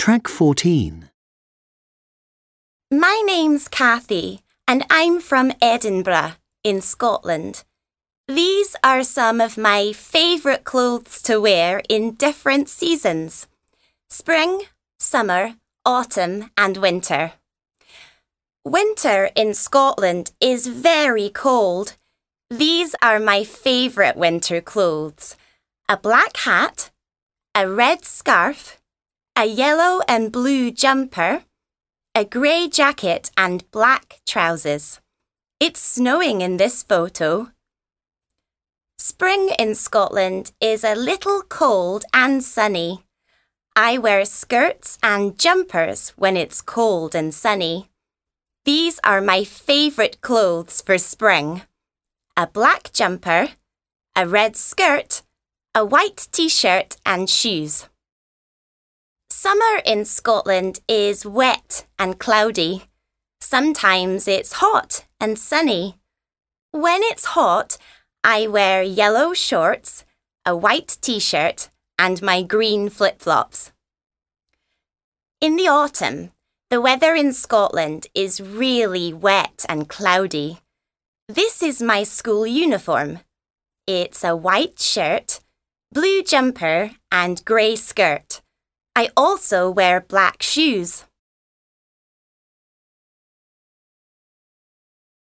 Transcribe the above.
Track 14. My name's Kathy, and I'm from Edinburgh, in Scotland. These are some of my favourite clothes to wear in different seasons: spring, summer, autumn and winter. Winter in Scotland is very cold. These are my favourite winter clothes: a black hat, a red scarf, a yellow and blue jumper, a grey jacket and black trousers. It's snowing in this photo. Spring in Scotland is a little cold and sunny. I wear skirts and jumpers when it's cold and sunny. These are my favourite clothes for spring: a black jumper, a red skirt, a white t-shirt and shoes. Summer in Scotland is wet and cloudy. Sometimes it's hot and sunny. When it's hot, I wear yellow shorts, a white t-shirt and my green flip-flops. In the autumn, the weather in Scotland is really wet and cloudy. This is my school uniform. It's a white shirt, blue jumper and grey skirt. I also wear black shoes.